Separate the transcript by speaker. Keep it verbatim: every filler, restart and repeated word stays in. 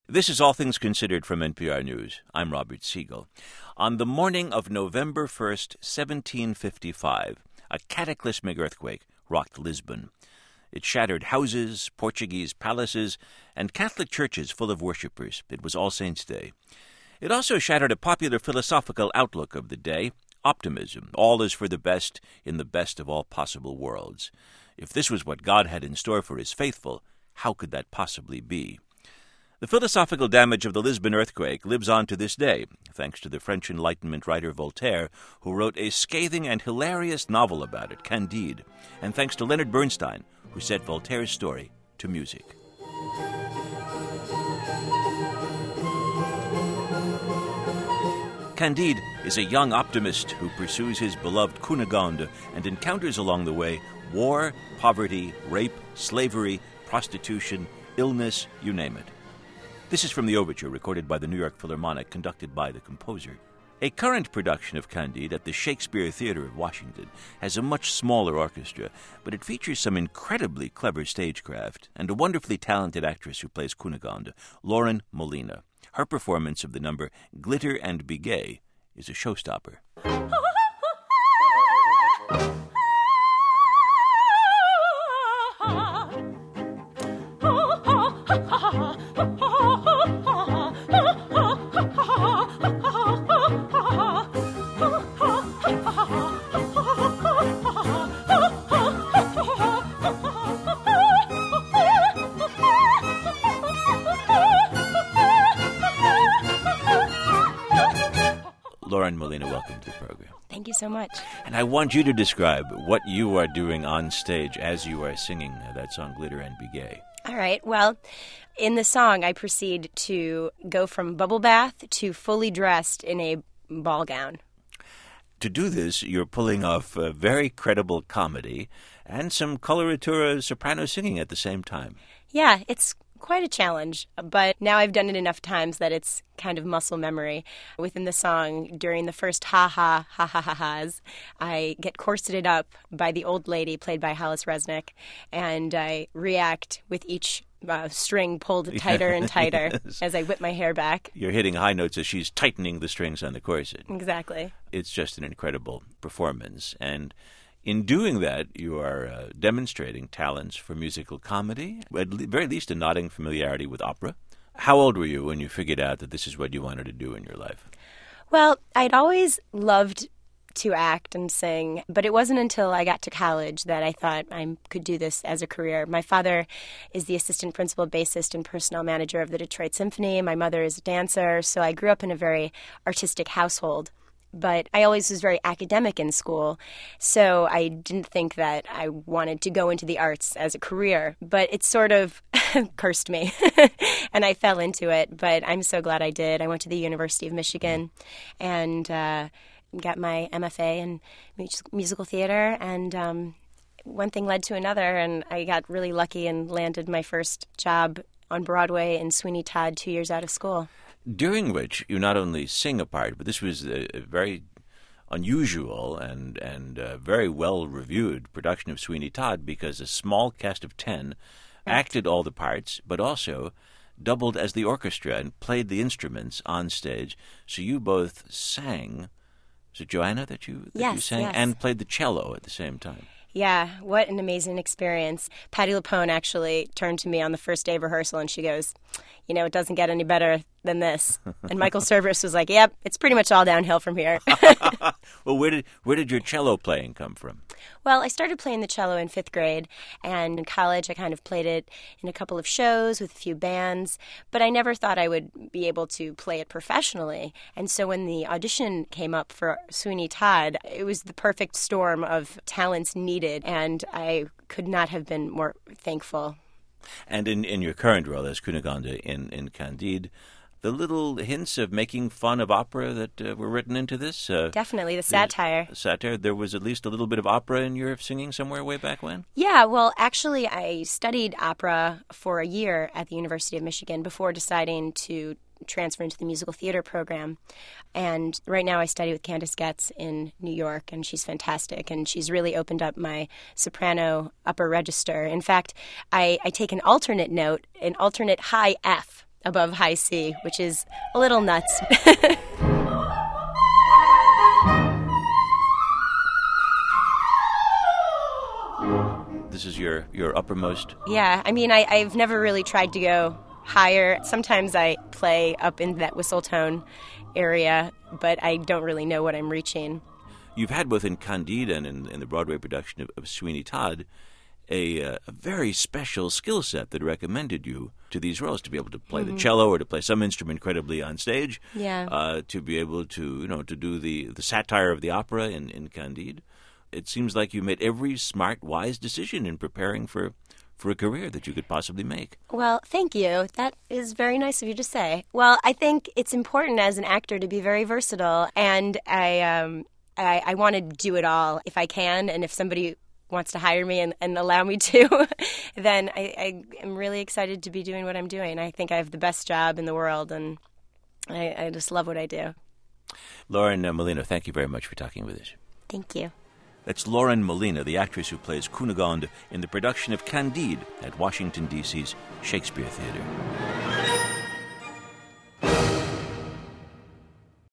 Speaker 1: This is All Things Considered from N P R News. I'm Robert Siegel. On the morning of November first, seventeen fifty-five, a cataclysmic earthquake rocked Lisbon. It shattered houses, Portuguese palaces, and Catholic churches full of worshippers. It was All Saints' Day. It also shattered a popular philosophical outlook of the day, optimism. All is for the best in the best of all possible worlds. If this was what God had in store for his faithful, how could that possibly be? The philosophical damage of the Lisbon earthquake lives on to this day, thanks to the French Enlightenment writer Voltaire, who wrote a scathing and hilarious novel about it, Candide, and thanks to Leonard Bernstein, who set Voltaire's story to music. Candide is a young optimist who pursues his beloved Cunegonde and encounters along the way war, poverty, rape, slavery, prostitution, illness, you name it. This is from the overture recorded by the New York Philharmonic, conducted by the composer. A current production of Candide at the Shakespeare Theater of Washington has a much smaller orchestra, but it features some incredibly clever stagecraft and a wonderfully talented actress who plays Cunegonde, Lauren Molina. Her performance of the number Glitter and Be Gay is a showstopper. Lauren Molina, welcome to the program.
Speaker 2: Thank you so much.
Speaker 1: And I want you to describe what you are doing on stage as you are singing that song, Glitter and Be Gay.
Speaker 2: All right. Well, in the song, I proceed to go from bubble bath to fully dressed in a ball gown.
Speaker 1: To do this, you're pulling off a very credible comedy and some coloratura soprano singing at the same time.
Speaker 2: Yeah, it's quite a challenge, but now I've done it enough times that it's kind of muscle memory. Within the song, during the first ha-ha, ha-ha-ha-has, I get corseted up by the old lady played by Hollis Resnick, and I react with each uh, string pulled tighter and tighter yes. as I whip my hair back.
Speaker 1: You're hitting high notes as she's tightening the strings on the corset.
Speaker 2: Exactly.
Speaker 1: It's just an incredible performance, and in doing that, you are uh, demonstrating talents for musical comedy, at the very least a nodding familiarity with opera. How old were you when you figured out that this is what you wanted to do in your life?
Speaker 2: Well, I'd always loved to act and sing, but it wasn't until I got to college that I thought I could do this as a career. My father is the assistant principal bassist and personnel manager of the Detroit Symphony. My mother is a dancer, so I grew up in a very artistic household. But I always was very academic in school, so I didn't think that I wanted to go into the arts as a career. But it sort of cursed me, and I fell into it. But I'm so glad I did. I went to the University of Michigan and uh, got my M F A in musical theater, and um, one thing led to another, and I got really lucky and landed my first job on Broadway in Sweeney Todd two years out of school.
Speaker 1: During which you not only sing a part, but this was a, a very unusual and, and uh, very well-reviewed production of Sweeney Todd, because a small cast of ten right. acted all the parts, but also doubled as the orchestra and played the instruments on stage. So you both sang, was it Joanna that you, that
Speaker 2: yes,
Speaker 1: you sang,
Speaker 2: yes.
Speaker 1: and played the cello at the same time?
Speaker 2: Yeah, what an amazing experience. Patti LuPone actually turned to me on the first day of rehearsal and she goes, you know, it doesn't get any better than this. And Michael Cerveris was like, yep, it's pretty much all downhill from here.
Speaker 1: Well, where did where did your cello playing come from?
Speaker 2: Well, I started playing the cello in fifth grade, and in college I kind of played it in a couple of shows with a few bands, but I never thought I would be able to play it professionally. And so when the audition came up for Sweeney Todd, it was the perfect storm of talents needed, and I could not have been more thankful.
Speaker 1: And in, in your current role as Cunegonde in, in Candide, the little hints of making fun of opera that uh, were written into this? Uh,
Speaker 2: Definitely, the satire.
Speaker 1: The satire. There was at least a little bit of opera in your singing somewhere way back when?
Speaker 2: Yeah, well, actually, I studied opera for a year at the University of Michigan before deciding to transfer into the musical theater program. And right now I study with Candace Getz in New York, and she's fantastic, and she's really opened up my soprano upper register. In fact, I, I take an alternate note, an alternate high F, above high C, which is a little nuts.
Speaker 1: This is your, your uppermost?
Speaker 2: Yeah, I mean, I, I've never really tried to go higher. Sometimes I play up in that whistle tone area, but I don't really know what I'm reaching.
Speaker 1: You've had both in Candide and in, in the Broadway production of, of Sweeney Todd a, uh, a very special skill set that recommended you to these roles, to be able to play mm-hmm. the cello or to play some instrument credibly on stage,
Speaker 2: yeah.
Speaker 1: uh, to be able to, you know, to do the, the satire of the opera in, in Candide. It seems like you made every smart, wise decision in preparing for, for a career that you could possibly make.
Speaker 2: Well, thank you. That is very nice of you to say. Well, I think it's important as an actor to be very versatile, and I um, I, I want to do it all if I can, and if somebody wants to hire me and, and allow me to, then I, I am really excited to be doing what I'm doing. I think I have the best job in the world, and I, I just love what I do.
Speaker 1: Lauren uh, Molina, thank you very much for talking with us.
Speaker 2: Thank you.
Speaker 1: That's Lauren Molina, the actress who plays Cunegonde in the production of Candide at Washington, D C's Shakespeare Theater.